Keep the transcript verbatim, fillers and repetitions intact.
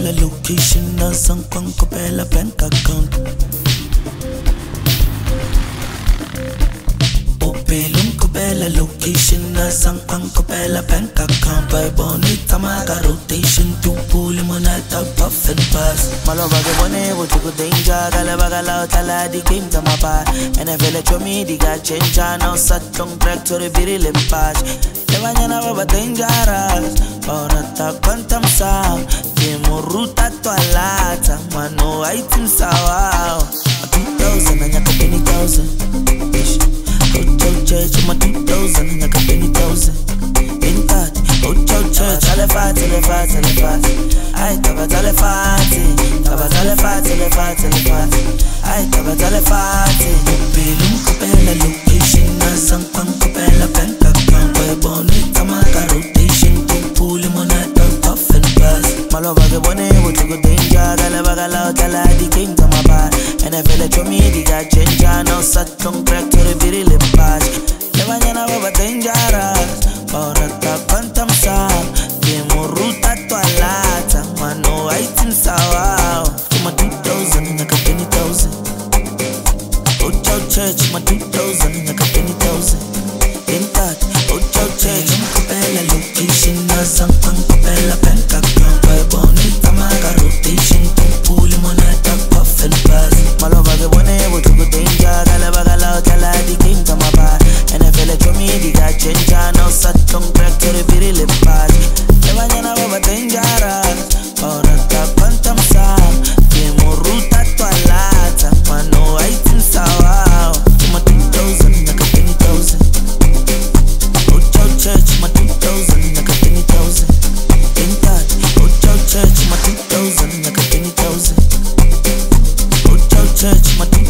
Kupela location na sangkwang kupela bank account. Opelum kupela location na sangkwang kupela bank account. By bonita maga rotation to pull monata puff and pass. Malova ke bone buti ku danger gala bagala tala di game to my bar. And I feel like me di ga change now sat long track to the biri limpash. Levanyana baba dangerous. Orata quantum sound. Demo ruta to alata. Mano item sawa. Two thousand and yaka twenty thousand. Hotel church my two thousand and yaka twenty thousand. In that hotel church telefat telefat telefat. Ay taba telefat. Taba telefat telefat telefat. Ay taba telefat. Kupelum kupela location na sangkwang kupela bank account. Boy bonita maga rotation to pull monata puff and pass. Malova ke bone buti ku danger gala bagala tala di king to my bar. And I feel like me di ga change now sat long track to the biri limpash. Levanyana baba dangerous. Orata quantum sound. Demo ruta to alata. Mano item sawa. Kuma two thousand naka twenty thousand. Hotel church my two thousand naka twenty thousand. In that hotel church kupela location na sangkwang kupela bank account. By bonita maga rotation to pull monata puff and pass. Malova ke bone buti ku danger gala bagala tala di king to my bar. And I feel like me di ga change now sat long track to the biri limpash. Levanyana baba dangerous. Orata quantum sound. Demo ruta to alata. Mano item sawa. Kuma two thousand naka twenty thousand. Hotel church my two thousand naka twenty thousand. In that hotel church my two thousand naka twenty thousand. Hotel church my two